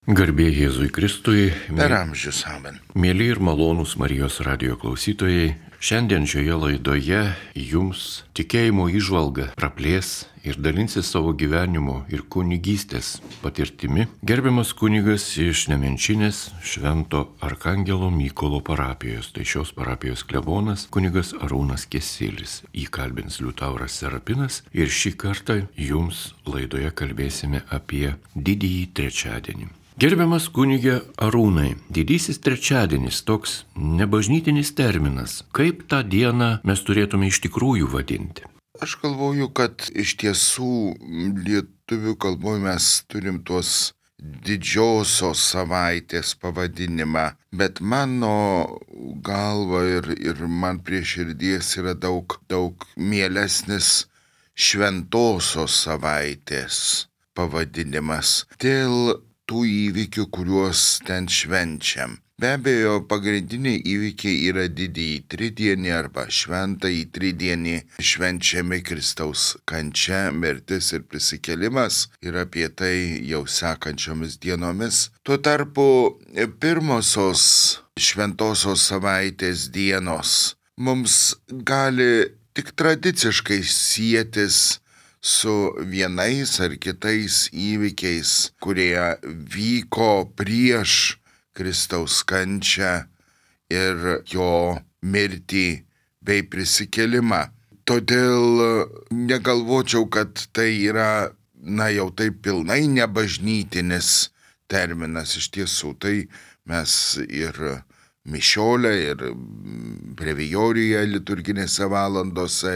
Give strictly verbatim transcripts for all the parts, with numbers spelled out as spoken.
Garbė Jėzui Kristui, Per amžius amen. mėly ir malonūs Marijos radio klausytojai, šiandien šioje laidoje jums tikėjimo įžvalgą praplės ir dalinsis savo gyvenimo ir kunigystės patirtimi gerbiamas kunigas iš Nemenčinės Švento Arkangelo Mykolo parapijos, tai šios parapijos klebonas kunigas Arūnas Kesilis. Jį kalbins Liutauras Serapinas ir šį kartą jums laidoje kalbėsime apie didįjį trečiadienį. Gerbiamas kunige Arūnai, didysis trečiadienis toks nebažnytinis terminas. Kaip tą dieną mes turėtume iš tikrųjų vadinti? Aš galvoju, kad iš tiesų lietuvių kalboje mes turim tuos didžiosios savaitės pavadinimą, bet mano galva ir, ir man prie širdies yra daug, daug mielesnis šventosios savaitės pavadinimas. Dėl tų įvykių, kuriuos ten švenčiam. Be abejo, pagrindiniai įvykiai yra didįjį tridienį arba šventąjį tridienį, švenčiami Kristaus kančia, mirtis ir prisikėlimas ir apie tai jau sekančiomis dienomis. Tuo tarpu pirmosios šventosios savaitės dienos mums gali tik tradiciškai sietis su vienais ar kitais įvykiais, kurie vyko prieš Kristaus kančią ir jo mirtį bei prisikėlimą. Todėl negalvočiau, kad tai yra, na jau taip pilnai nebažnytinis terminas. Iš tiesų, tai mes ir mišiolę, ir brevijorijoje liturginėse valandose,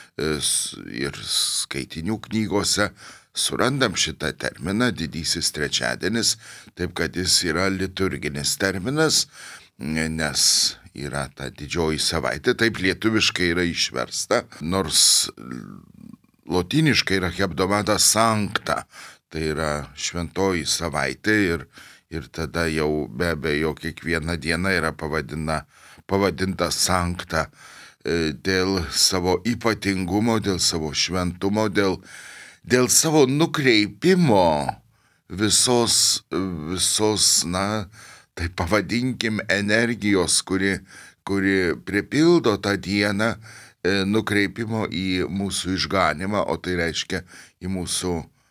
ir skaitinių knygose surandam šitą terminą didysis trečiadienis, taip kad jis yra liturginis terminas, nes yra ta didžioji savaitė, taip lietuviškai yra išversta, nors lotyniškai yra hebdomada sancta, tai yra šventoji savaitė ir, ir tada jau be abejo kiekviena diena yra pavadina, pavadinta sancta dėl savo ypatingumo, dėl savo šventumo, dėl, dėl savo nukreipimo visos, visos, na, tai pavadinkim energijos, kuri, kuri pripildo tą dieną, nukreipimo į mūsų išganimą, o tai reiškia į mūsų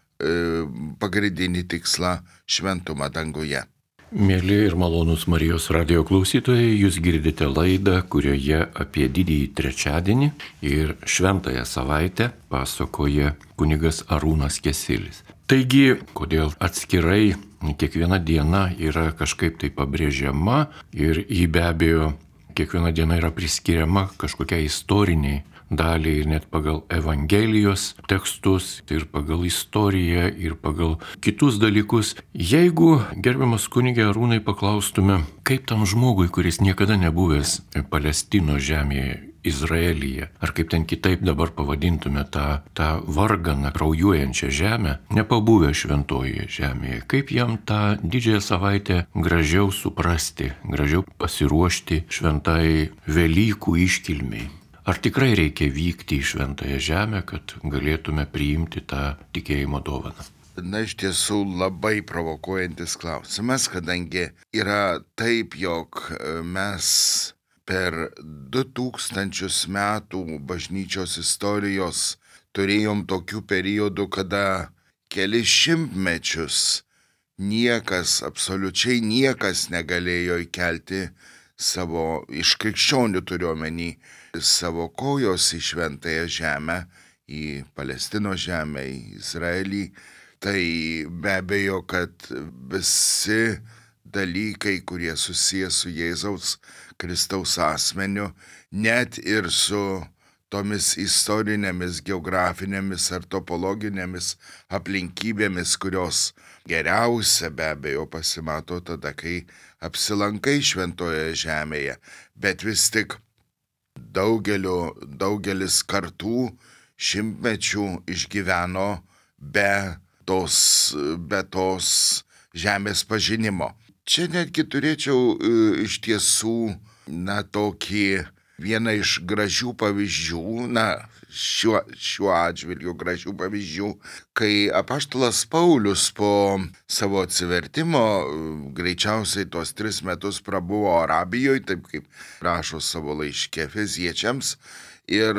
pagrindinį tikslą šventumą danguje. Mėly ir malonūs Marijos radio klausytojai, jūs girdite laidą, kurioje apie didįjį trečiadienį ir šventąją savaitę pasakoja kunigas Arūnas Kesilis. Taigi, kodėl atskirai kiekviena diena yra kažkaip tai pabrėžiama ir ji be abejo kiekviena diena yra priskiriama kažkokiai istoriniai dalį ir net pagal Evangelijos tekstus, ir pagal istoriją, ir pagal kitus dalykus. Jeigu, gerbiamas kunige Arūnai, paklaustume, kaip tam žmogui, kuris niekada nebuvęs Palestinos žemėje, Izraelyje, ar kaip ten kitaip dabar pavadintume tą, tą varganą, kraujuojančią žemę, nepabuvę šventojoje žemėje, kaip jam tą didžiąją savaitę gražiau suprasti, gražiau pasiruošti šventai Velykų iškilmei. Ar tikrai reikia vykti į šventąją žemę, kad galėtume priimti tą tikėjimo dovaną? Na, iš tiesų labai provokuojantis klausimas, kadangi yra taip, jog mes per du tūkstančius metų bažnyčios istorijos turėjom tokių periodų, kada kelis šimtmečius niekas, absoliučiai niekas negalėjo įkelti savo, iš krikščionių turiuomenį, savo kojos į šventąją žemę, į Palestinos žemę, į Izraelį. Tai be abejo, kad visi dalykai, kurie susijęs su Jėzaus Kristaus asmeniu, net ir su tomis istorinėmis, geografinėmis ar topologinėmis aplinkybėmis, kurios geriausia be abejo pasimato tada, kai apsilankai šventoje žemėje, bet vis tik daugeliu, daugelis kartų, šimtmečių išgyveno be tos, be tos žemės pažinimo. Čia netgi turėčiau iš tiesų, na, tokį viena iš gražių pavyzdžių, na, šiuo, šiuo atžvilgiu gražių pavyzdžių, kai apaštalas Paulius po savo atsivertimo, greičiausiai tos tris metus prabuvo Arabijoje, taip kaip rašo savo laiške Efeziečiams, ir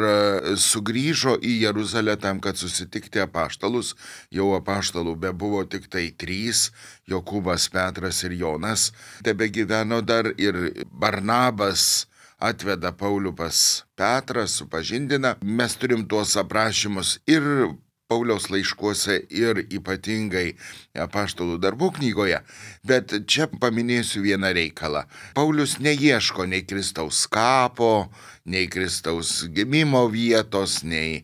sugrįžo į Jeruzalę tam, kad susitikti apaštalus. Jau apaštalų bebuvo tik tai trys - Jokūbas, Petras ir Jonas. Tebegyveno dar ir Barnabas atveda Paulių pas Petrą, supažindina. Mes turim tuos aprašymus ir Pauliaus laiškuose, ir ypatingai apaštalų darbų knygoje. Bet čia paminėsiu vieną reikalą. Paulius neieško nei Kristaus kapo, nei Kristaus gimimo vietos, nei,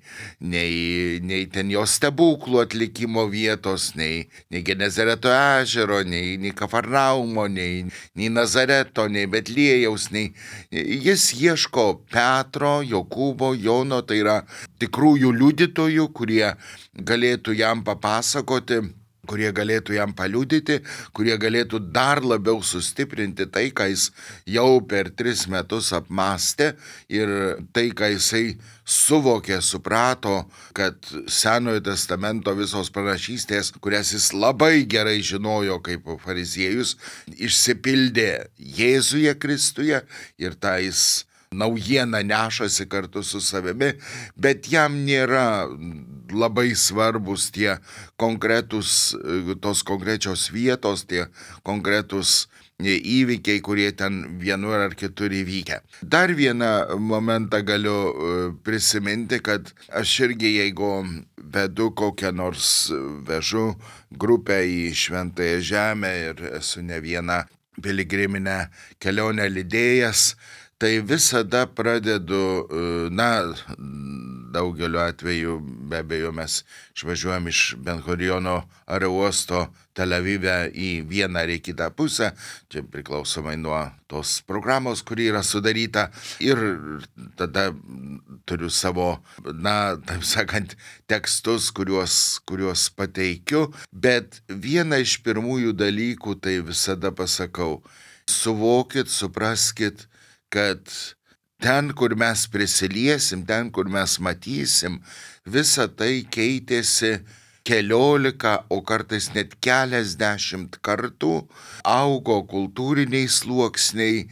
nei, nei ten jo stebuklų atlikimo vietos, nei, nei Genezareto ežero, nei, nei Kafarnaumo, nei, nei Nazareto, nei Betliejaus, nei... Jis ieško Petro, Jokūbo, Jono, tai yra tikrųjų liudytojų, kurie galėtų jam papasakoti, kurie galėtų jam paliudyti, kurie galėtų dar labiau sustiprinti tai, ką jis jau per tris metus apmastė ir tai, ką jisai suvokė, suprato, kad Senojo testamento visos pranašystės, kurias jis labai gerai žinojo kaip fariziejus, išsipildė Jėzuje Kristuje ir tą jis naujieną nešasi kartu su savimi, bet jam nėra labai svarbus tie konkretus, tos konkrečios vietos, tie konkretus įvykiai, kurie ten vienur ar kitur įvykę. Dar vieną momentą galiu prisiminti, kad aš irgi, jeigu vedu kokią nors, vežu grupę į Šventąją Žemę ir esu ne vieną piligriminę kelionę lydėjęs, tai visada pradedu, na, daugeliu atveju, be abejo, mes išvažiuojam iš Ben Guriono aerouosto Tel Avive į vieną ar į kitą pusę, čia priklausomai nuo tos programos, kuri yra sudaryta, ir tada turiu savo, na, taip sakant, tekstus, kuriuos, kuriuos pateikiu, bet vieną iš pirmųjų dalykų tai visada pasakau: suvokit, supraskit, kad ten, kur mes prisiliesim, ten, kur mes matysim, visa tai keitėsi keliolika, o kartais net keliasdešimt kartų, augo kultūriniai sluoksniai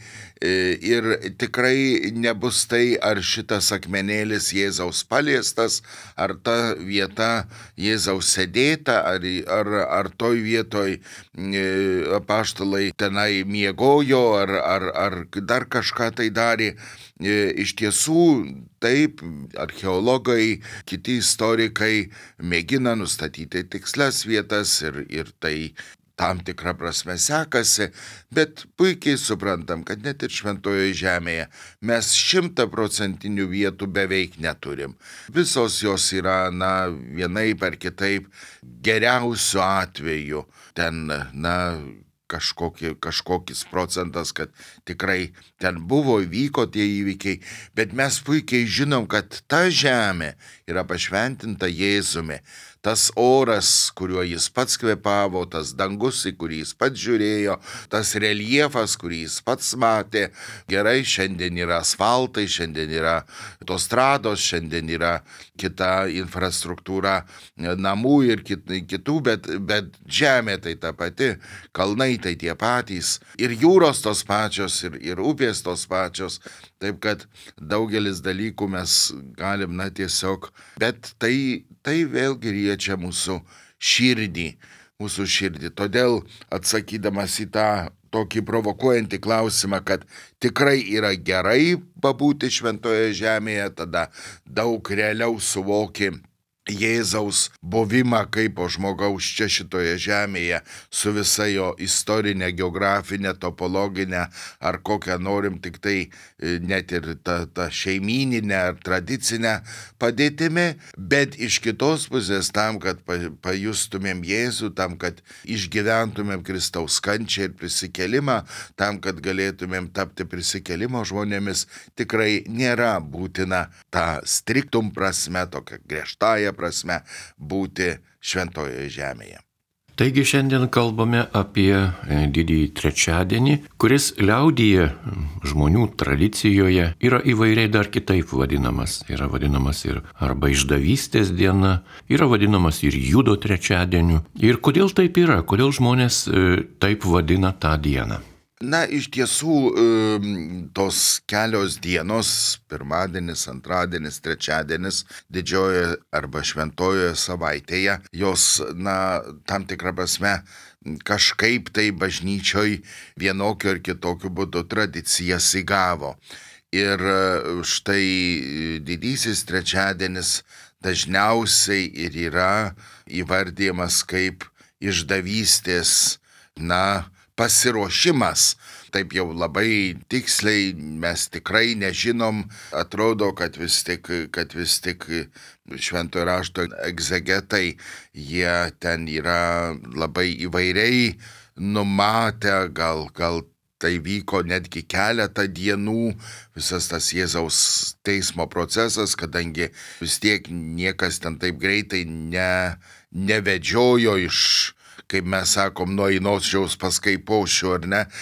ir tikrai nebus tai, ar šitas akmenėlis Jėzaus paliestas, ar ta vieta Jėzaus sėdėta, ar, ar, ar toj vietoj apaštalai tenai miegojo, ar, ar, ar dar kažką tai darė. Iš tiesų, taip, archeologai, kiti istorikai mėgina nustatyti tikslias vietas ir, ir tai tam tikrą prasme sekasi, bet puikiai suprantam, kad net ir Šventojoje Žemėje mes šimtaprocentinių vietų beveik neturim. Visos jos yra, na, vienaip ar kitaip, geriausiu atveju ten, na, kažkokie, kažkokis procentas, kad tikrai ten buvo, įvyko tie įvykiai, bet mes puikiai žinom, kad ta žemė yra pašventinta Jėzumi. Tas oras, kuriuo jis pats kvėpavo, tas dangus, į kurį jis pats žiūrėjo, tas reljefas, kurį jis pats matė. Gerai, šiandien yra asfaltai, šiandien yra autostrados, šiandien yra kita infrastruktūra namų ir kitų, bet, bet žemė tai ta pati, kalnai tai tie patys, ir jūros tos pačios, ir, ir upės tos pačios. Taip kad daugelis dalykų mes galim, na, tiesiog, bet tai, tai vėlgi liečia mūsų širdį, mūsų širdį. Todėl atsakydamas į tą tokį provokuojantį klausimą, kad tikrai yra gerai pabūti Šventoje Žemėje, tada daug realiau suvoki Jėzaus buvimą kaip žmogaus čia šitoje žemėje su visa jo istorinė, geografinė, topologinė ar kokią norim tik tai net ir ta, ta šeimyninė ar tradicinė padėtimi, bet iš kitos pusės tam, kad pajustumėm Jėzų, tam, kad išgyventumėm Kristaus kančią ir prisikelimą, tam, kad galėtumėm tapti prisikelimo žmonėmis, tikrai nėra būtina ta striktum prasme, tokia griežtąja prasme būti Šventojoje Žemėje. Taigi šiandien kalbame apie didįjį trečiadienį, kuris liaudyje žmonių tradicijoje yra įvairiai dar kitaip vadinamas. Yra vadinamas ir arba išdavystės diena, yra vadinamas ir judo trečiadieniu. Ir kodėl taip yra? Kodėl žmonės taip vadina tą dieną? Na, iš tiesų, tos kelios dienos, pirmadienis, antradienis, trečiadienis, didžiojoje arba šventojoje savaitėje, jos, na, tam tikrą prasme, kažkaip tai bažnyčioj vienokiu ar kitokiu būdu tradicijas įgavo. Ir štai didysis trečiadienis dažniausiai ir yra įvardyjamas kaip išdavystės, na, pasiruošimas. Taip jau labai tiksliai mes tikrai nežinom, atrodo, kad vis tik, kad vis tik šventojo rašto egzegetai, jie ten yra labai įvairiai numatę, gal, gal tai vyko netgi keletą dienų, visas tas Jėzaus teismo procesas, kadangi vis tiek niekas ten taip greitai ne, nevedžiojo iš, kaip mes sakom, nuo įnosčiaus pas Kaipošių, ar ne,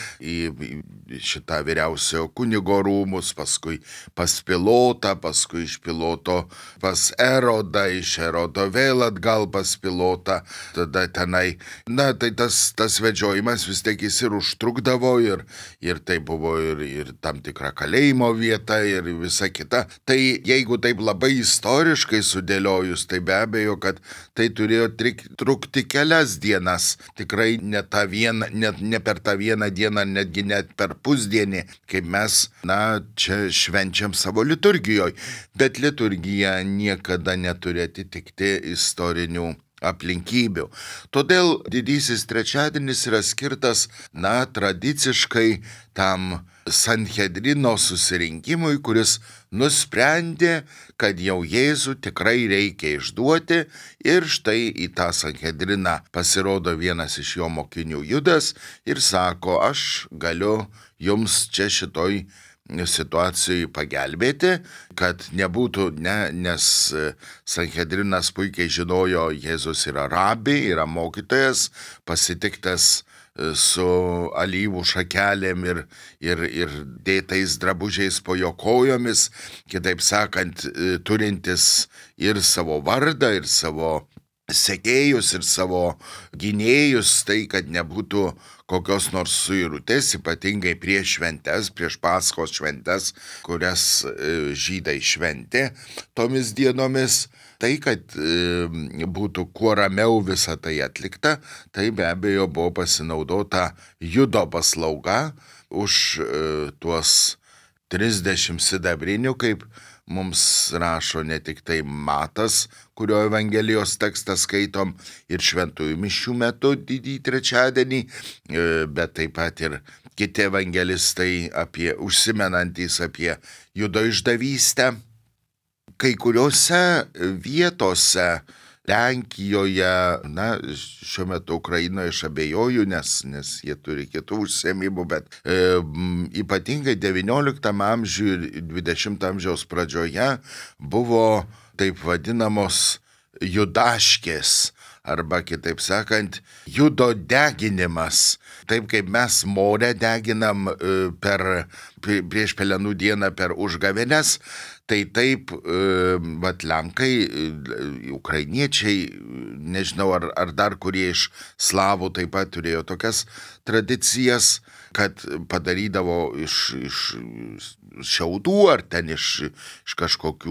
į šitą vyriausiojo kunigo rūmus, paskui pas Pilotą, paskui iš Piloto pas Erodą, iš Erodo vėl atgal pas Pilotą, tada tenai, na, tai tas, tas vedžiojimas vis tiek jis ir užtrukdavo, ir, ir tai buvo ir, ir tam tikra kalėjimo vieta, ir visa kita. Tai jeigu taip labai istoriškai sudėliojus, tai be abejo, kad tai turėjo trik, trukti kelias dienas. Tikrai ne, tą vieną, ne, ne per tą vieną dieną, netgi net per pusdienį, kaip mes, na, čia švenčiam savo liturgijoje. Bet liturgija niekada neturi atitikti istorinių aplinkybių. Todėl didysis trečiadienis yra skirtas, na, tradiciškai tam Sanhedrino susirinkimui, kuris nusprendė, kad jau Jėzų tikrai reikia išduoti, ir štai į tą Sanhedriną pasirodo vienas iš jo mokinių Judas ir sako, aš galiu jums čia šitoj situacijai pagelbėti, kad nebūtų, ne, nes Sanhedrinas puikiai žinojo, Jėzus yra rabi, yra mokytojas, pasitiktas su alyvų šakelėm ir, ir, ir dėtais drabužiais po jo kojomis, kitaip sakant, turintis ir savo vardą, ir savo sekėjus, ir savo gynėjus, tai kad nebūtų kokios nors suirutės, ypatingai prieš šventes, prieš Paskos šventes, kurias žydai šventė tomis dienomis. Tai, kad e, būtų kuo ramiau visa tai atlikta, tai be abejo buvo pasinaudota judo paslauga už e, tuos trisdešimt sidabrinių, kaip mums rašo ne tik tai Matas, kurio Evangelijos tekstą skaitom ir šventųjų mišių metu didįjį trečiadienį, e, bet taip pat ir kiti evangelistai apie, užsimenantys apie judo išdavystę. Kai kuriuose vietose Lenkijoje, na, šiuo metu Ukrainoje aš abejoju, nes, nes jie turi kitų užsiėmimų, bet e, ypatingai devynioliktam amžiui ir dvidešimto amžiaus pradžioje buvo taip vadinamos judaškės, arba kitaip sakant, judo deginimas. Taip kaip mes morę deginam per, prieš Pelenų dieną per užgavėnes, tai taip, vat Lenkai, ukrainiečiai, nežinau, ar, ar dar kurie iš slavų taip pat turėjo tokias tradicijas, kad padarydavo iš, iš šiaudų ar ten iš, iš kažkokių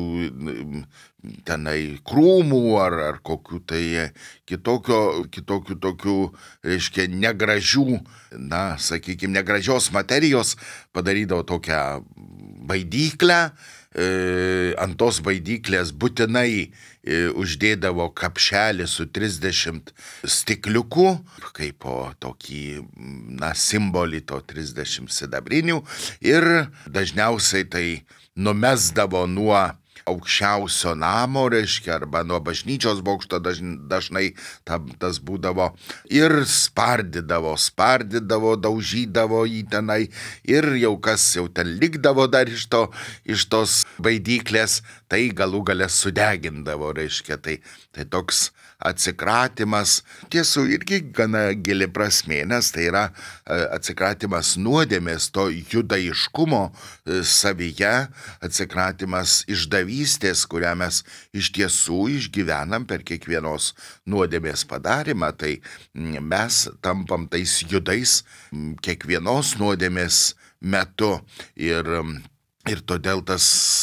tenai krūmų ar, ar kokių tai kitokio, kitokių tokių, reiškia, negražių, na, sakykime, negražios materijos, padarydavo tokią baidyklę, e, ant tos baidyklės būtinai e, uždėdavo kapšelį su trisdešimt stikliukų, kaip po tokį, na, simbolį to trisdešimt sidabrinių, ir dažniausiai tai numesdavo nuo aukščiausio namo, reiškia, arba nuo bažnyčios bokšto dažnai tam, tas būdavo, ir spardydavo, spardydavo, daužydavo jį tenai, ir jau kas jau ten likdavo dar iš, to, iš tos baidyklės, tai galų gale sudegindavo, reiškia, tai, tai toks atsikratymas. Tiesų irgi gana gili prasmė, nes tai yra atsikratymas nuodėmės, to judaiškumo savyje, atsikratymas išdavystės, kurią mes iš tiesų išgyvenam per kiekvienos nuodėmės padarymą. Tai mes tampam tais judais kiekvienos nuodėmės metu ir Ir todėl tas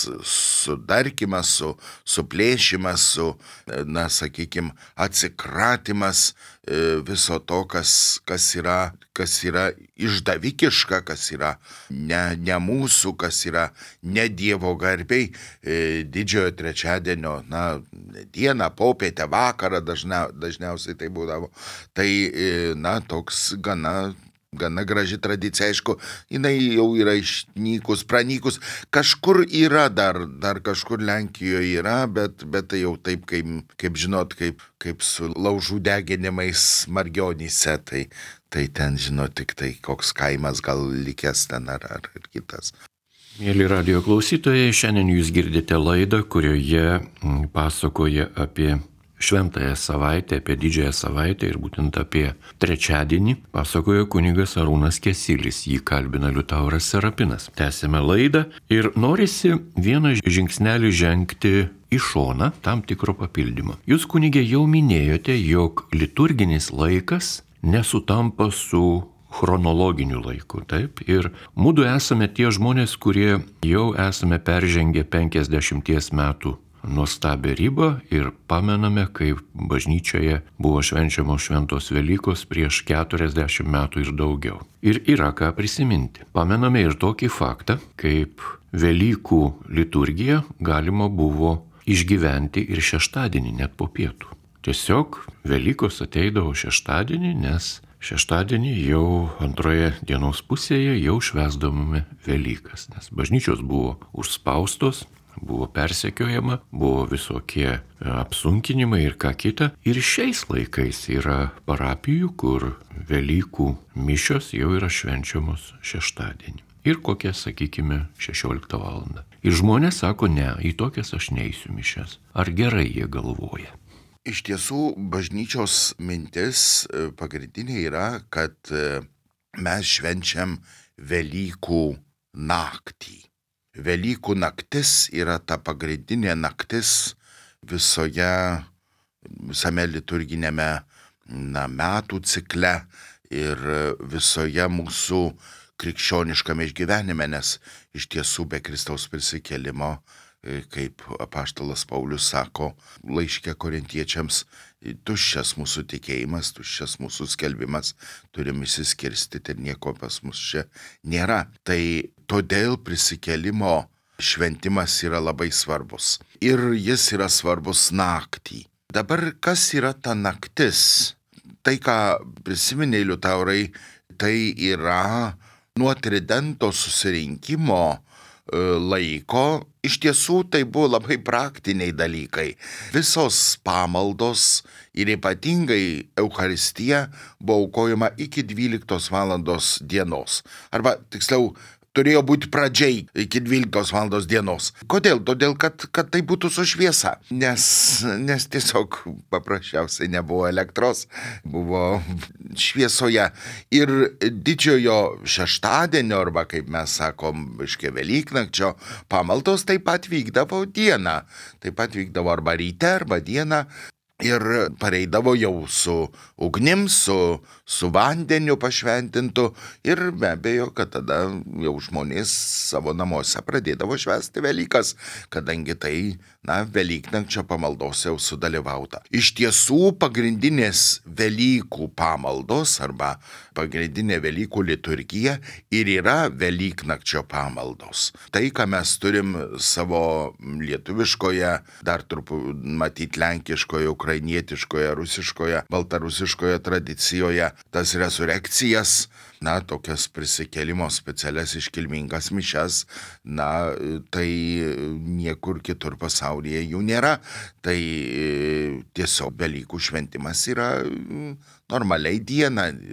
sudarkymas, su, suplėšimas, su, na, sakykime, atsikratymas viso to, kas, kas, yra, kas yra išdavikiška, kas yra ne, ne mūsų, kas yra ne Dievo garbiai, didžiojo trečiadienio, na, dieną, popietę, vakarą dažnia, dažniausiai tai būdavo. Tai, na, toks gana Gana graži tradicija, aišku, jinai jau yra išnykus, pranykus. Kažkur yra dar, dar kažkur Lenkijoje yra, bet, bet tai jau taip, kaip, kaip žinot, kaip, kaip su laužų deginimais Margionyse, tai, tai ten, žinot, tik tai koks kaimas gal likęs ten ar, ar, ar kitas. Mėly radijo klausytojai, šiandien jūs girdite laidą, kurioje pasakoja apie Šventąją savaitę, apie didžiąją savaitę ir būtent apie trečiadienį pasakojo kunigas Arūnas Kesilis, jį kalbina Liutauras Serapinas. Tęsime laidą ir norisi vieną žingsnelį žengti į šoną tam tikro papildymo. Jūs, kunigė, jau minėjote, jog liturginis laikas nesutampa su chronologiniu laiku, taip? Ir mudu esame tie žmonės, kurie jau esame peržengę penkiasdešimties metų nuostabią ribą ir pamename, kaip bažnyčioje buvo švenčiamos šventos Velykos prieš keturiasdešimt metų ir daugiau. Ir yra ką prisiminti. Pamename ir tokį faktą, kaip Velykų liturgiją galima buvo išgyventi ir šeštadienį, net po pietų. Tiesiog Velykos ateidavo šeštadienį, nes šeštadienį jau antroje dienos pusėje jau švęsdavome Velykas, nes bažnyčios buvo užspaustos, buvo persekiojama, buvo visokie apsunkinimai ir ką kita. Ir šiais laikais yra parapijų, kur Velykų mišios jau yra švenčiamos šeštadienį. Ir kokia, sakykime, šešioliktą valandą. Ir žmonės sako, ne, į tokias aš neisiu mišias. Ar gerai jie galvoja? Iš tiesų, bažnyčios mintis pagrindinė yra, kad mes švenčiam Velykų naktį. Velykų naktis yra ta pagrindinė naktis visoje, visame liturginėme na, metų cikle ir visoje mūsų krikščioniškame išgyvenime, nes iš tiesų be Kristaus prisikėlimo, kaip apaštalas Paulius sako laiške korintiečiams, tuščias mūsų tikėjimas, tuščias mūsų skelbimas, turim išsiskirstyti ir nieko pas mus čia nėra. Tai todėl prisikėlimo šventimas yra labai svarbus. Ir jis yra svarbus naktį. Dabar kas yra ta naktis? Tai, ką prisiminė Liutaurai, tai yra nuo tridento susirinkimo laiko. Iš tiesų tai buvo labai praktiniai dalykai. Visos pamaldos ir ypatingai Eucharistija buvo aukojama iki dvyliktos valandos dienos. Arba tiksliau, turėjo būti pradžiai iki dvyliktos valandos dienos. Kodėl? Todėl, kad, kad tai būtų su šviesa. Nes, nes tiesiog paprasčiausiai nebuvo elektros, buvo šviesoje. Ir didžiojo šeštadienio, arba kaip mes sakom, biškė Velyknakčio pamaldos taip pat vykdavo dieną. Taip pat vykdavo arba ryte, arba dieną. Ir pareidavo jau su ugnim, su, su vandeniu pašventintu ir be abejo, kad tada jau žmonės savo namuose pradėdavo švęsti Velykas, kadangi tai, na, Velyknakčio pamaldose jau sudalyvauta. Iš tiesų pagrindinės Velykų pamaldos arba pagrindinė Velykų liturgija ir yra Velyknakčio pamaldos. Tai, ką mes turim savo lietuviškoje, dar truputį matyti lenkiškoje, ukrainietiškoje, rusiškoje, baltarusiškoje tradicijoje, tas rezurekcijas, na, tokias prisikėlimo specialias iškilmingas mišias, na, tai niekur kitur pasaulyje jų nėra. Tai tiesiog Velykų šventimas yra normaliai diena ir,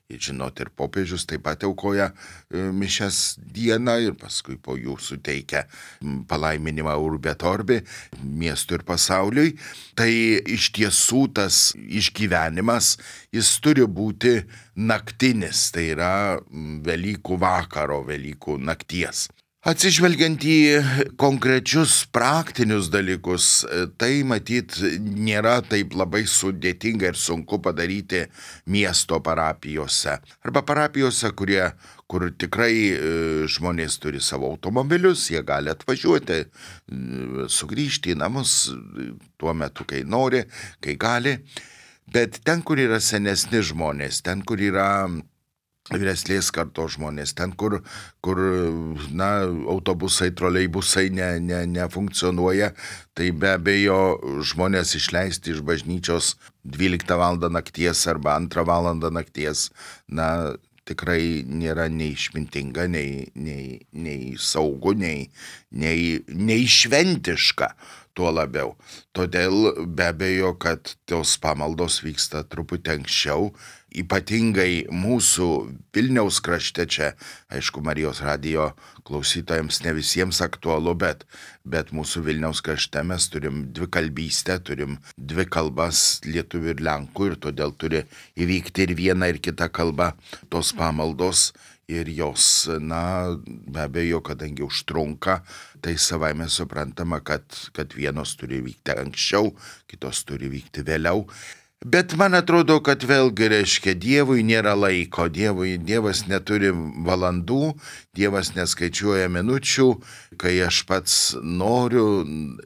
žinot, ir popiežius taip pat aukoja mišias dieną ir paskui po jų suteikia palaiminimą urbi et orbi miestui ir pasauliui. Tai iš tiesų tas išgyvenimas, jis turi būti naktinis, tai yra Velykų vakaro, Velykų nakties. Atsižvelgiant į konkrečius praktinius dalykus, tai matyt nėra taip labai sudėtinga ir sunku padaryti miesto parapijose. Arba parapijose, kurie, kur tikrai žmonės turi savo automobilius, jie gali atvažiuoti, sugrįžti į namus tuo metu, kai nori, kai gali. Bet ten, kur yra senesni žmonės, ten, kur yra vyresnės kartos žmonės, ten, kur, kur na, autobusai, troleibusai ne, ne, nefunkcionuoja, tai be abejo žmonės išleisti iš bažnyčios dvyliktą valandą nakties arba antrą valandą nakties, na, tikrai nėra nei išmintinga, nei, nei, nei saugu, nei, nei, nei šventiška. Tuo labiau. Todėl be abejo, kad tos pamaldos vyksta truputį anksčiau, ypatingai mūsų Vilniaus krašte čia, aišku, Marijos radijo klausytojams ne visiems aktualu, bet, bet mūsų Vilniaus krašte mes turim dvi kalbystę, turim dvi kalbas lietuvių ir lenkų ir todėl turi įvykti ir viena ir kita kalba tos pamaldos. Ir jos, na, be abejo, kadangi užtrunka, tai savaime suprantama, kad, kad vienos turi vykti anksčiau, kitos turi vykti vėliau. Bet man atrodo, kad vėlgi reiškia, Dievui nėra laiko, Dievui, Dievas neturi valandų, Dievas neskaičiuoja minučių, kai aš pats noriu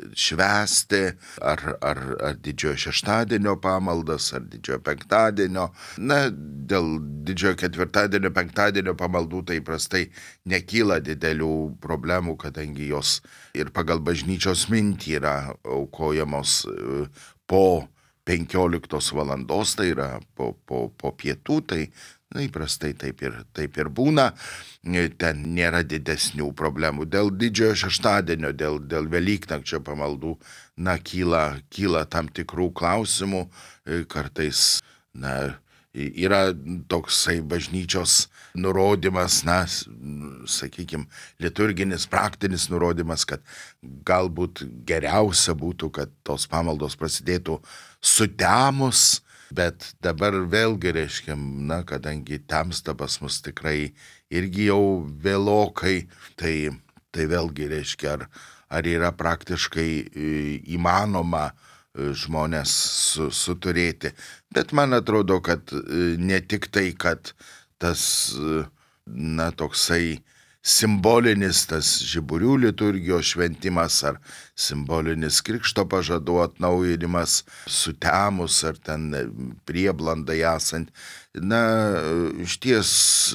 švęsti ar, ar, ar didžiojo šeštadienio pamaldas, ar didžiojo penktadienio. Na, dėl didžiojo ketvirtadienio, penktadienio pamaldų tai prastai nekyla didelių problemų, kadangi jos ir pagal bažnyčios mintį yra aukojamos po penkioliktos valandos, tai yra po, po, po pietų, tai na, įprastai taip ir, taip ir būna, ten nėra didesnių problemų. Dėl didžiojo šeštadienio, dėl, dėl Velyknakčio pamaldų, na, kyla, kyla tam tikrų klausimų, kartais, na, yra toksai bažnyčios nurodymas, na, sakykime, liturginis, praktinis nurodymas, kad galbūt geriausia būtų, kad tos pamaldos prasidėtų sutemus, bet dabar vėlgi reiškia, na, kadangi temsta pas mus tikrai irgi jau vėlokai, tai, tai vėlgi reiškia, ar, ar yra praktiškai įmanoma žmonės su, suturėti. Bet man atrodo, kad ne tik tai, kad tas, na, toksai simbolinis tas žiburių liturgijos šventimas ar simbolinis krikšto pažadų atnaujinimas sutemus ar ten prieblandai esant, na, išties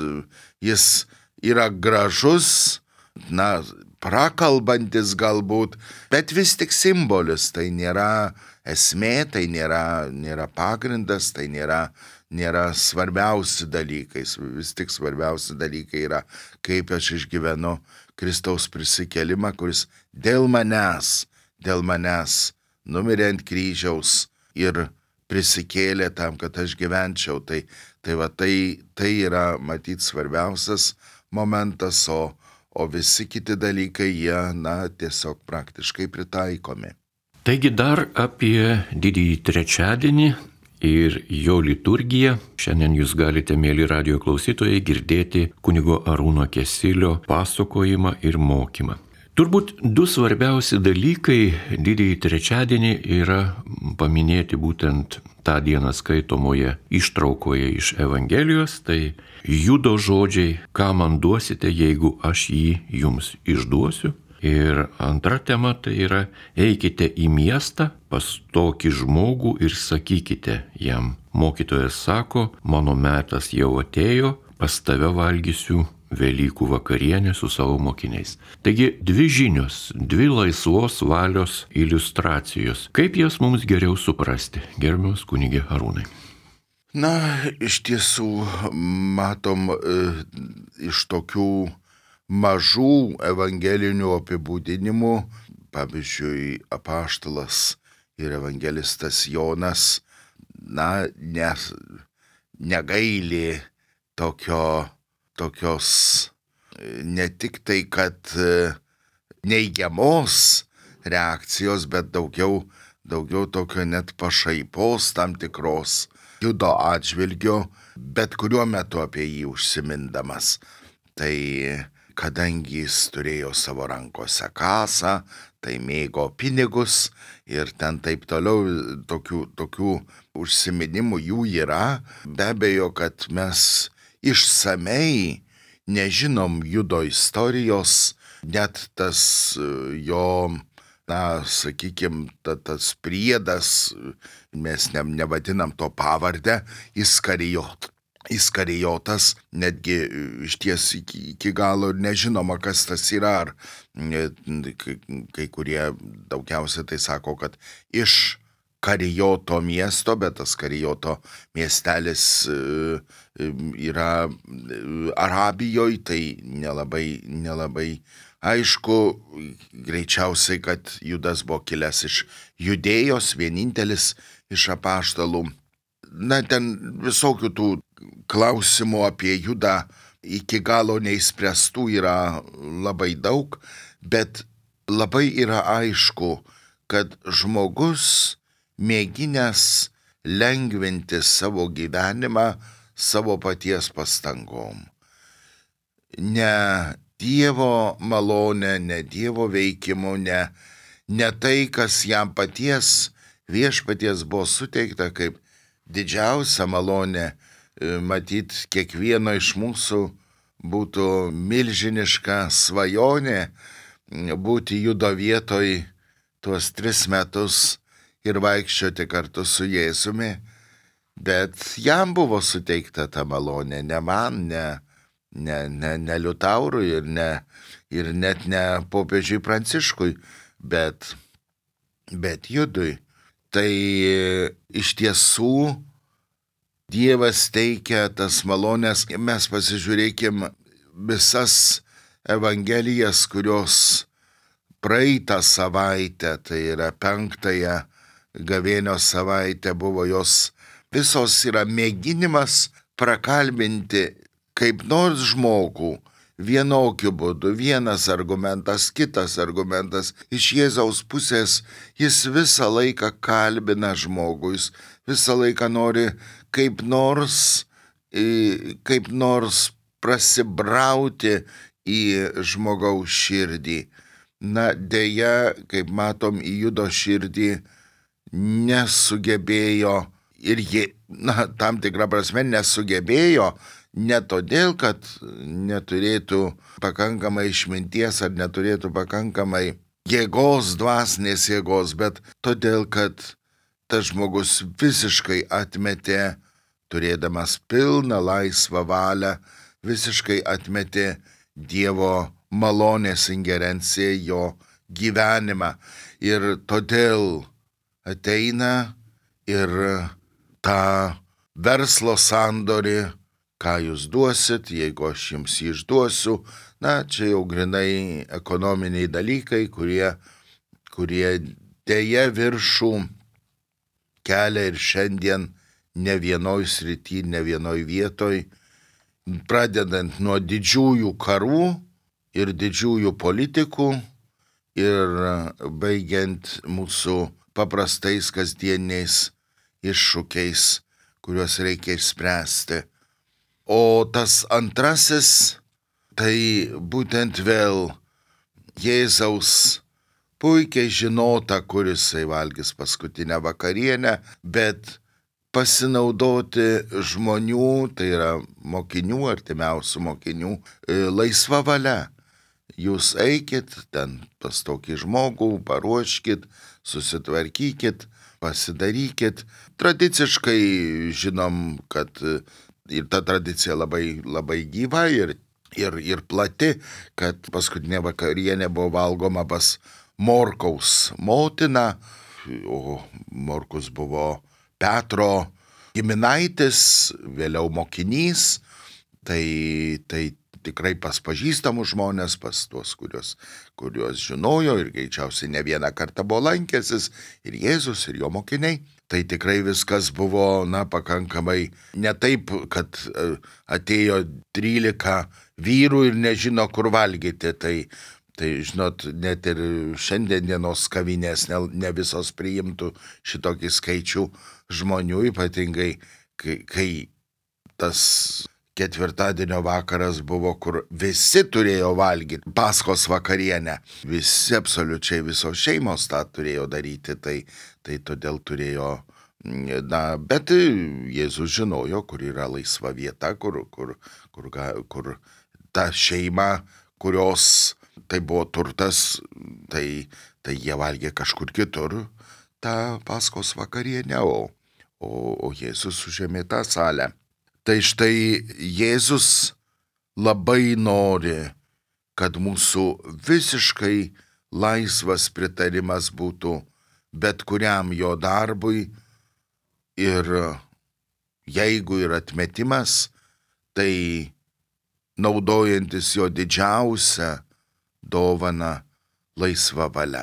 jis yra gražus, na, prakalbantis galbūt, bet vis tik simbolis, tai nėra esmė, tai nėra, nėra pagrindas, tai nėra, nėra svarbiausi dalykai. Vis tik svarbiausi dalykai yra, kaip aš išgyvenu Kristaus prisikėlimą, kuris dėl manęs, dėl manęs numirė ant kryžiaus ir prisikėlė tam, kad aš gyvenčiau. Tai, tai, va, tai, tai yra matyt svarbiausias momentas, o O visi kiti dalykai, jie, na, tiesiog praktiškai pritaikomi. Taigi dar apie didįjį trečiadienį ir jo liturgiją. Šiandien jūs galite, mėly radijo klausytojai, girdėti kunigo Arūno Kesilio pasakojimą ir mokymą. Turbūt du svarbiausi dalykai didįjį trečiadienį yra paminėti būtent tą dieną skaitomoje ištraukoje iš Evangelijos, tai Judo žodžiai, ką man duosite, jeigu aš jį jums išduosiu. Ir antra tema tai yra, eikite į miestą pas tokį žmogų ir sakykite jam, mokytojas sako, mano metas jau atėjo, pas tave valgysiu Velykų vakarienę su savo mokiniais. Taigi dvi žinios, dvi laisvos valios iliustracijos. Kaip jas mums geriau suprasti, gerbiamas kunige Arūnai? Na, iš tiesų, matom, e, iš tokių mažų evangelinių apibūdinimų, pavyzdžiui, apaštalas ir evangelistas Jonas, na, ne, negaili tokio, tokios ne tik tai, kad neigiamos reakcijos, bet daugiau, daugiau tokio net pašaipos tam tikros Judo atžvilgiu, bet kuriuo metu apie jį užsimindamas. Tai kadangi jis turėjo savo rankose kasą, tai mėgo pinigus ir ten taip toliau, tokių, tokių užsiminimų jų yra. Be abejo, kad mes išsamei nežinom Judo istorijos, net tas jo, na, sakykime, ta, tas priedas, mes ne, nevadinam to pavardę, Iskarijot. Iskarijotas, netgi iš ties iki, iki galo nežinoma, kas tas yra, ar kai, kai kurie daugiausiai tai sako, kad iš Karijoto miesto, bet tas Karijoto miestelis yra Arabijoje, tai nelabai, nelabai aišku, greičiausiai, kad Judas buvo kilęs iš Judėjos, vienintelis iš apaštalų. Na, ten visokių tų klausimų apie Judą iki galo neįspręstų yra labai daug, bet labai yra aišku, kad žmogus mėginęs lengvinti savo gyvenimą savo paties pastangom. Ne Dievo malonė, ne Dievo veikimu, ne, ne tai, kas jam paties viešpaties buvo suteikta kaip didžiausia malonė. Matyt, kiekvieno iš mūsų būtų milžiniška svajonė būti Judo vietoj tuos tris metus ir vaikščioti kartu su Jėzumi, bet jam buvo suteikta ta malonė, ne man, ne, ne, ne, ne Liutaurui ir, ne, ir net ne popiežiui Pranciškui, bet, bet Judui. Tai iš tiesų Dievas teikia tas malonės. Mes pasižiūrėkim visas evangelijas, kurios praeitą savaitę, tai yra penktąją gavėnios savaitę buvo, jos visos yra mėginimas prakalbinti kaip nors žmogų vienokiu būdu, vienas argumentas, kitas argumentas. Iš Jėzaus pusės jis visą laiką kalbina žmogų, jis visą laiką nori kaip nors, kaip nors prasibrauti į žmogaus širdį. Na, deja, kaip matom, į Judo širdį nesugebėjo ir jie, na, tam tikrą prasme nesugebėjo, ne todėl, kad neturėtų pakankamai išminties ar neturėtų pakankamai jėgos, dvasinės jėgos, bet todėl, kad tas žmogus visiškai atmetė, turėdamas pilną laisvą valią, visiškai atmetė Dievo malonės ingerenciją jo gyvenimą. Ir todėl ateina ir tą verslo sandorį, ką jūs duosit, jeigu aš jums jį išduosiu, na, čia jau grinai ekonominiai dalykai, kurie, kurie dėja viršų kelia ir šiandien ne vienoj srity, ne vienoj vietoj, pradedant nuo didžiųjų karų ir didžiųjų politikų ir baigiant mūsų paprastais kasdieniais iššūkiais, kuriuos reikia išspręsti. O tas antrasis, tai būtent vėl Jėzaus puikiai žinota, kur jisai valgys paskutinę vakarienę, bet pasinaudoti žmonių, tai yra mokinių, artimiausių mokinių, laisva valia. Jūs eikit ten pas tokį žmogų, paruoškit, susitvarkykit, pasidarykit. Tradiciškai žinom, kad ir ta tradicija labai, labai gyva ir, ir, ir plati, kad paskutinė vakarienė buvo valgoma pas Morkaus motiną, o Morkus buvo Petro giminaitis, vėliau mokinys, tai, tai tikrai pas pažįstamus žmonės, pas tuos, kuriuos, kuriuos žinojo ir greičiausiai ne vieną kartą buvo lankęsis ir Jėzus, ir jo mokiniai. Tai tikrai viskas buvo, na, pakankamai ne taip, kad atėjo trylika vyrų ir nežino, kur valgyti. Tai, tai žinot, net ir šiandienos kavinės ne, ne visos priimtų šitokį skaičių žmonių, ypatingai kai, kai tas ketvirtadienio vakaras buvo, kur visi turėjo valgyti Paskos vakarienę. Visi, absoliučiai visos šeimos tą turėjo daryti, tai, tai todėl turėjo, na, bet Jėzus žinojo, kur yra laisva vieta, kur, kur, kur, kur ta šeima, kurios tai buvo turtas, tai, tai jie valgė kažkur kitur tą Paskos vakarienę, o, o, o Jėzus užėmė tą salę. Tai štai Jėzus labai nori, kad mūsų visiškai laisvas pritarimas būtų bet kuriam jo darbui ir jeigu ir atmetimas, tai naudojantis jo didžiausią dovaną laisvą valią.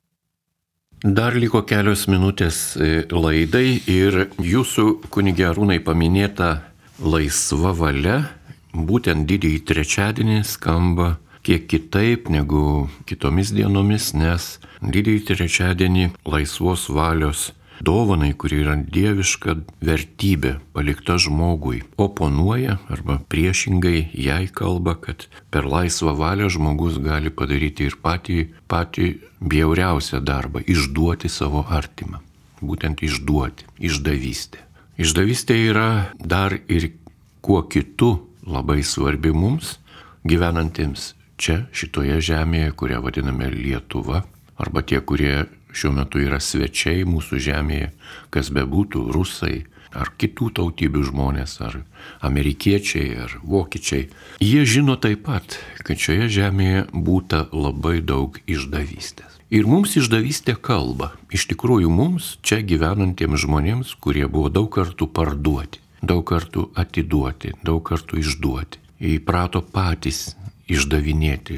Dar liko kelios minutės laidai ir jūsų, kunige Arūnai, paminėta laisva valia, būtent didįjį trečiadienį skamba kiek kitaip negu kitomis dienomis, nes didįjį trečiadienį laisvos valios dovanai, kuri yra dieviška vertybė palikta žmogui, oponuoja arba priešingai jai kalba, kad per laisvą valią žmogus gali padaryti ir patį, patį bjauriausią darbą, išduoti savo artimą. Būtent išduoti, išdavystė. Išdavystė yra dar ir kuo kitu labai svarbi mums, gyvenantiems čia, šitoje žemėje, kurią vadiname Lietuva, arba tie, kurie šiuo metu yra svečiai mūsų žemėje, kas bebūtų, rusai, ar kitų tautybių žmonės, ar amerikiečiai, ar vokiečiai. Jie žino taip pat, kad šioje žemėje būta labai daug išdavystės. Ir mums išdavystė kalba. Iš tikrųjų mums, čia gyvenantiems žmonėms, kurie buvo daug kartų parduoti, daug kartų atiduoti, daug kartų išduoti, įprato patys išdavinėti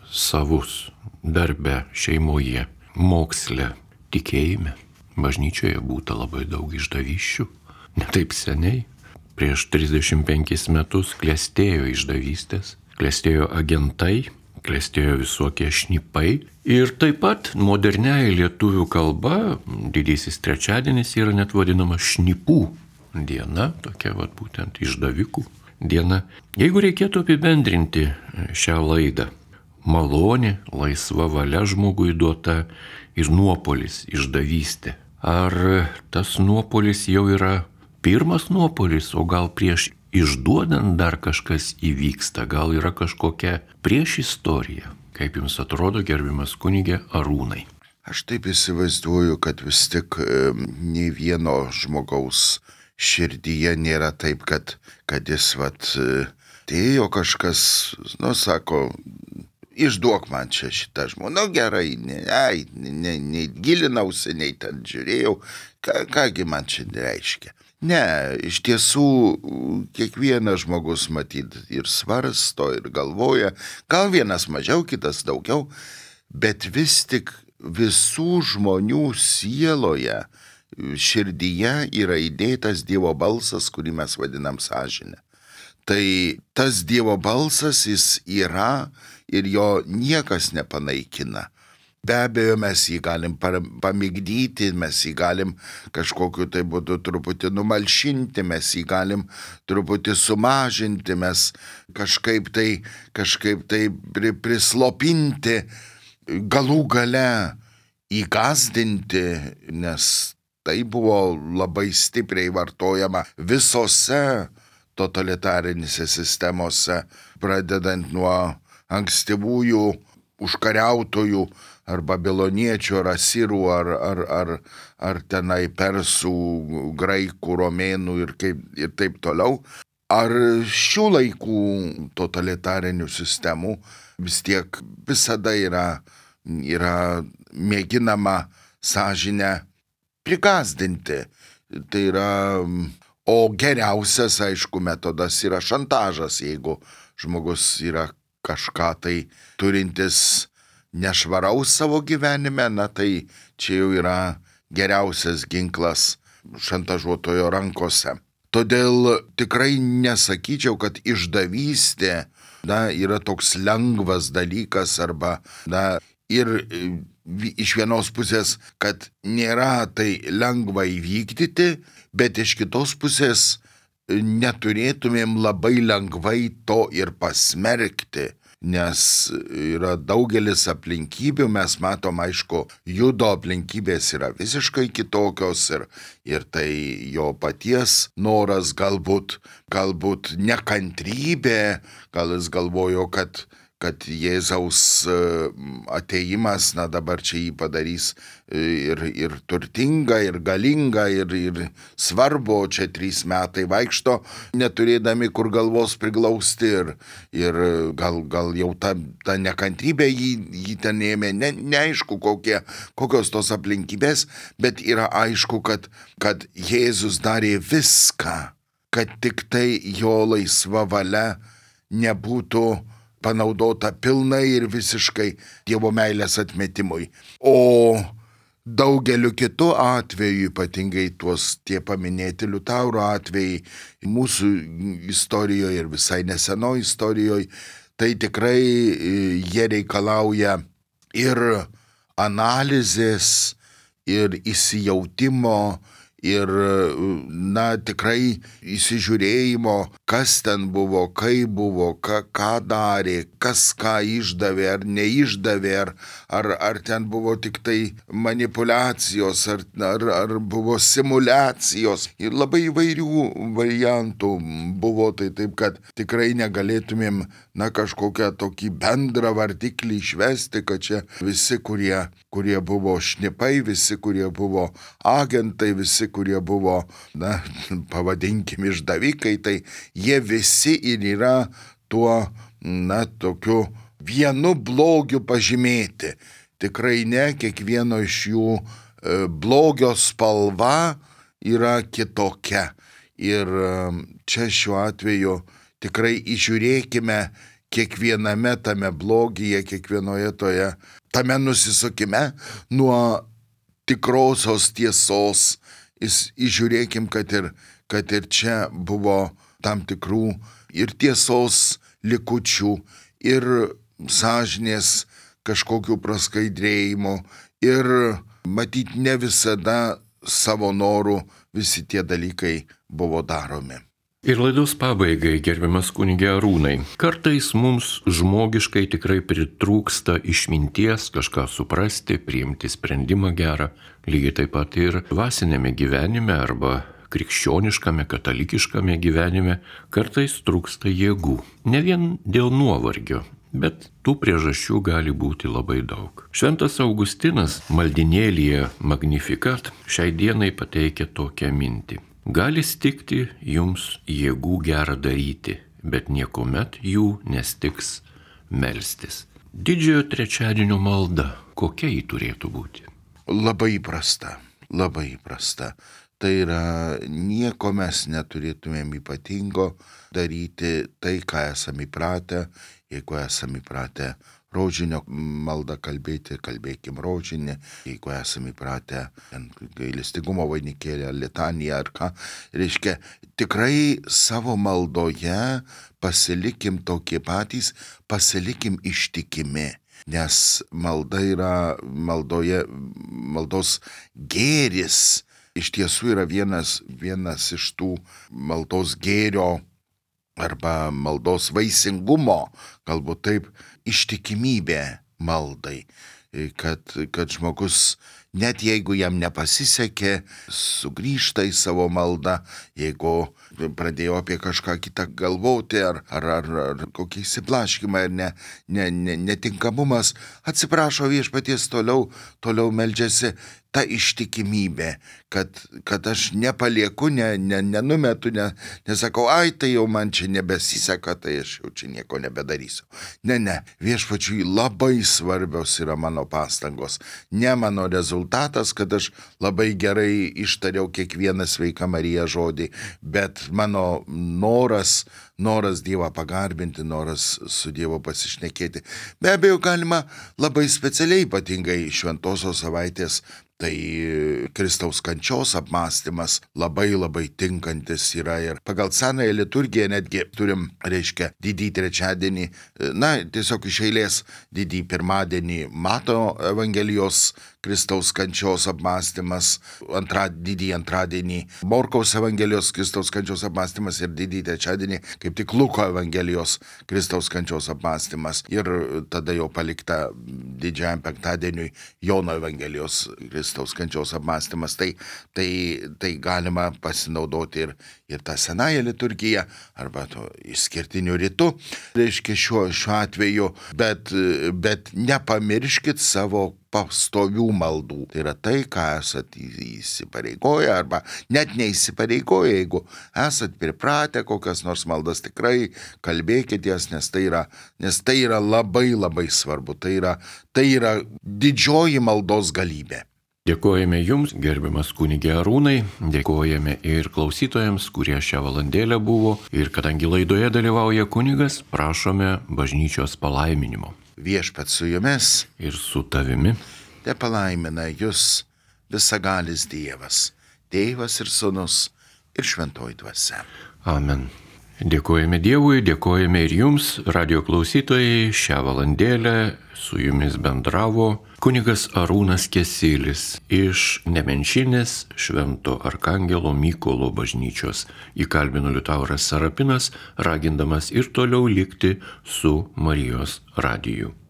savus darbe, šeimoje, moksle, tikėjime. Bažnyčioje būta labai daug išdavysčių. Ne taip seniai, prieš trisdešimt penkis metus klestėjo išdavystės, klestėjo agentai, klestėjo visokie šnipai. Ir taip pat moderniai lietuvių kalba didysis trečiadienis yra net vadinama šnipų diena, tokia vat būtent išdavikų diena. Jeigu reikėtų apibendrinti šią laidą, malonė, laisva valia žmogui duota ir nuopolis, išdavystė. Ar tas nuopolis jau yra pirmas nuopolis, o gal prieš išduodant dar kažkas įvyksta, gal yra kažkokia priešistorija? Kaip jums atrodo, gerbiamas kunige Arūnai? Aš taip įsivaizduoju, kad vis tik e, nei vieno žmogaus širdyje nėra taip, kad, kad jis vat atėjo kažkas, nu, sako, išduok man čia šitą žmogų. Nu gerai, ne, ai, ne, ne gilinausi, nei ten žiūrėjau, ką, kągi man čia reiškia. Ne, iš tiesų kiekvienas žmogus matyt ir svarsto, ir galvoja, gal vienas mažiau, kitas daugiau, bet vis tik visų žmonių sieloje, širdyje yra įdėtas Dievo balsas, kurį mes vadinam sąžinę. Tai tas Dievo balsas jis yra ir jo niekas nepanaikina. Be abejo, mes jį galim pamigdyti, mes jį galim kažkokiu tai būdu truputį numalšinti, mes jį galim truputį sumažinti, mes kažkaip tai, kažkaip tai prislopinti, galų gale įgazdinti, nes tai buvo labai stipriai vartojama visose totalitarinėse sistemose, pradedant nuo ankstyvųjų užkariautojų, ar babiloniečių, ar asirų, ar, ar, ar, ar tenai persų, graikų, romėnų ir, kaip, ir taip toliau. Ar šių laikų totalitarinių sistemų vis tiek visada yra, yra mėginama sąžinę prigazdinti. Tai yra O geriausias, aišku, metodas yra šantažas, jeigu žmogus yra kažką tai turintis nešvaraus savo gyvenime, na tai čia jau yra geriausias ginklas šantažuotojo rankose. Todėl tikrai nesakyčiau, kad išdavystė, na, yra toks lengvas dalykas arba, na, ir iš vienos pusės, kad nėra tai lengva įvykdyti, bet iš kitos pusės neturėtumėm labai lengvai to ir pasmerkti, nes yra daugelis aplinkybių, mes matom, aišku, Judo aplinkybės yra visiškai kitokios ir, ir tai jo paties noras galbūt, galbūt nekantrybė, gal jis galvojo, kad kad Jėzaus ateimas, na dabar čia jį padarys ir, ir turtinga, ir galinga, ir, ir svarbu, čia trys metai vaikšto, neturėdami kur galvos priglausti, ir, ir gal, gal jau ta, ta nekantrybė jį, jį ten ėmė, ne, neaišku kokie, kokios tos aplinkybės, bet yra aišku, kad, kad Jėzus darė viską, kad tik tai jo laisva valia nebūtų panaudota pilnai ir visiškai Dievo meilės atmetimui. O daugeliu kitų atvejų, ypatingai tuos tie paminėti Liutauro atvejai, mūsų istorijoje ir visai nesenoje istorijoje, tai tikrai jie reikalauja ir analizės, ir įsijautimo, ir, na, tikrai įsižiūrėjimo, kas ten buvo, kaip buvo, ką, ką darė, kas ką išdavė ar neišdavė, ar, ar, ar ten buvo tik tai manipulacijos, ar, ar, ar buvo simulacijos. Ir labai įvairių variantų buvo, tai taip, kad tikrai negalėtumėm, na, kažkokią tokį bendrą vardiklį išvesti, kad čia visi, kurie, kurie buvo šnipai, visi, kurie buvo agentai, visi, kurie buvo, na, pavadinkim, išdavikai, tai jie visi ir yra tuo, na, tokiu vienu blogiu pažymėti. Tikrai ne, kiekvieno iš jų e, blogio spalva yra kitokia. Ir e, čia šiuo atveju tikrai įžiūrėkime kiekviename tame blogyje, kiekvienoje toje, tame nusisukime nuo tikrosios tiesos. Įžiūrėkim, kad ir, kad ir čia buvo tam tikrų ir tiesos likučių, ir sąžinės kažkokių praskaidrėjimų, ir matyt ne visada savo norų visi tie dalykai buvo daromi. Ir laidos pabaigai, gerbiamas kunige Arūnai, kartais mums žmogiškai tikrai pritrūksta išminties kažką suprasti, priimti sprendimą gerą, lygiai taip pat ir dvasinėme gyvenime arba krikščioniškame, katalikiškame gyvenime kartais trūksta jėgų. Ne vien dėl nuovargio, bet tų priežasčių gali būti labai daug. Šventas Augustinas maldinėlyje Magnificat šiai dienai pateikia tokią mintį. Gali stigti jums jėgų gerą daryti, bet niekuomet jų nestigs melstis. Didžiojo trečiadienio malda, kokia ji turėtų būti? Labai prasta, labai prasta. Tai yra, nieko mes neturėtumėm ypatingo daryti, tai, ką esame įpratę. Jeigu esame įpratę rožinio maldą kalbėti, kalbėkim rožinį. Jeigu esame įpratę gailestingumo vainikėlę, litaniją ar ką, reiškia, tikrai savo maldoje pasilikim tokie patys, pasilikim ištikimi. Nes malda yra, maldoje, maldos gėris iš tiesų yra vienas, vienas iš tų maldos gėrio arba maldos vaisingumo, galbūt taip, ištikimybė maldai, kad, kad žmogus, net jeigu jam nepasisekė, sugrįžta į savo maldą, jeigu pradėjo apie kažką kitą galvoti, ar, ar, ar, ar kokį įsiblaškimą, ar ne, ne, ne, netinkamumas, atsiprašo viešpaties, toliau, toliau meldžiasi. Ta ištikimybė, kad, kad aš nepalieku, ne, ne, nenumetu, ne, nesakau, ai, tai jau man čia nebesiseka, tai aš jau čia nieko nebedarysiu. Ne, ne, viešpačiui labai svarbios yra mano pastangos, ne mano rezultatai. rezultatas, kad aš labai gerai ištariau kiekvieną Sveika Marija žodį, bet mano noras, noras Dievą pagarbinti, noras su Dievu pasišnekėti. Be abejo, galima labai specialiai, ypatingai šventosios savaitės, tai Kristaus kančios apmąstymas labai labai tinkantis yra ir pagal senąją liturgiją netgi turim, reiškia, didįjį trečiadienį, na, tiesiog iš eilės didįjį pirmadienį Mato Evangelijos Kristaus kančios apmąstymas, antra, didįjį antradienį Morkaus Evangelijos Kristaus kančios apmąstymas ir didįjį trečiadienį kaip tik Luko Evangelijos Kristaus kančios apmąstymas ir tada jau palikta didžiajam penktadieniui Jono Evangelijos Kristaus kančios apmąstymas. Tai, tai, tai galima pasinaudoti ir, ir tą senąją liturgiją arba to išskirtiniu rytu, reiškia šiuo, šiuo atveju, bet, bet nepamirškit savo pastovių maldų. Tai yra tai, ką esat įsipareigoję arba net neįsipareigoję, jeigu esat pripratę kokias nors maldas, tikrai kalbėkit jas, nes tai yra, nes tai yra labai labai svarbu. Tai yra, tai yra didžioji maldos galybė. Dėkojame Jums, gerbiamas kunigė Arūnai, dėkojame ir klausytojams, kurie šią valandėlę buvo ir kadangi laidoje dalyvauja kunigas, prašome bažnyčios palaiminimo. Viešpats su jumis ir su tavimi. Te palaimina jūs visagalis Dievas, Tėvas ir Sūnus ir Šventoji Dvasia. Amen. Dėkojame Dievui, dėkojame ir Jums, radio klausytojai, šią valandėlę su Jumis bendravo kunigas Arūnas Kesilis iš Nemenčinės Švento Arkangelo Mykolo bažnyčios. Įkalbino Liutauras Sarapinas, ragindamas ir toliau likti su Marijos radiju.